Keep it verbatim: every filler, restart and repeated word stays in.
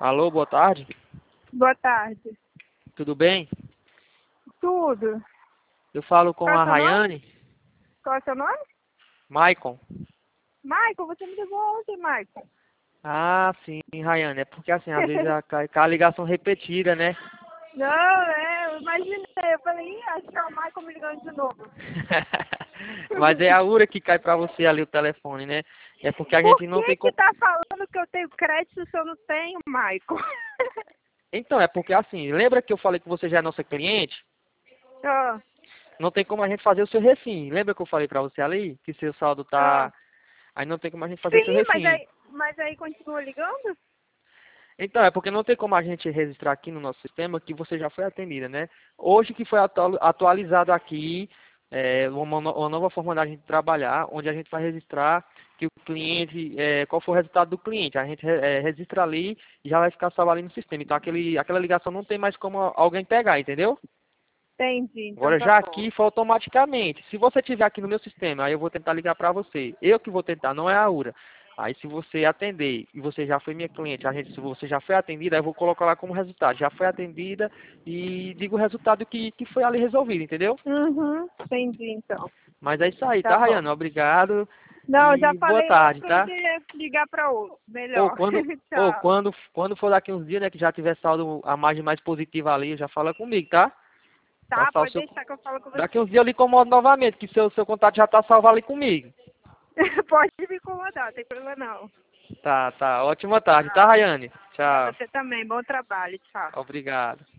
Alô, boa tarde. Boa tarde. Tudo bem? Tudo. Eu falo com Qual é o a seu nome? Rayane. Qual é o seu nome? Maicon. Michael, você me ligou ontem, Michael. Ah, sim, Rayane. É porque assim, às vezes a, cai a ligação repetida, né? Não, é, eu imaginei. Eu falei, ih, acho que é o Michael me ligando de novo. Mas é a hora que cai pra você ali o telefone, né? É porque a Por gente não que tem que como. tá falando que eu tenho crédito se eu não tenho, Michael? Então, é porque assim, lembra que eu falei que você já é nossa cliente? Ah, Não tem como a gente fazer o seu refim. Lembra que eu falei pra você ali? Que seu saldo ah. tá. Aí não tem como a gente fazer o seu Sim, mas refim. aí, mas aí continua ligando? Então, é porque não tem como a gente registrar aqui no nosso sistema que você já foi atendida, né? Hoje que foi atu- atualizado aqui é, uma, no- uma nova forma da gente trabalhar, onde a gente vai registrar que o cliente, é, qual foi o resultado do cliente. A gente é, registra ali e já vai ficar salvo ali no sistema. Então, aquele, aquela ligação não tem mais como alguém pegar, entendeu? Entendi, então Agora, tá já bom. aqui foi automaticamente. Se você tiver aqui no meu sistema, aí eu vou tentar ligar para você. Eu que vou tentar, não é a URA. Aí, se você atender e você já foi minha cliente, a gente, se você já foi atendida, aí eu vou colocar lá como resultado. Já foi atendida e digo o resultado que, que foi ali resolvido, entendeu? Uhum, entendi então. Mas é isso aí, Tá tá, bom. Rayana? Obrigado Não, eu já e boa falei logo tarde, pra tá? você ligar pra outro. Ou Melhor. quando, ou Tchau. quando, quando for daqui uns dias, né, que já tiver saldo a margem mais positiva ali, já fala comigo, tá? Tá, Passar o pode seu. deixar que eu falo com Daqui uns você. dias eu lhe incomodo novamente, que seu, seu contato já tá salvo ali comigo. Pode me incomodar, não tem problema não. Tá, tá. Ótima tarde, tá, Tá. Rayane? Pra Tchau. você também, bom trabalho, tchau. Obrigado.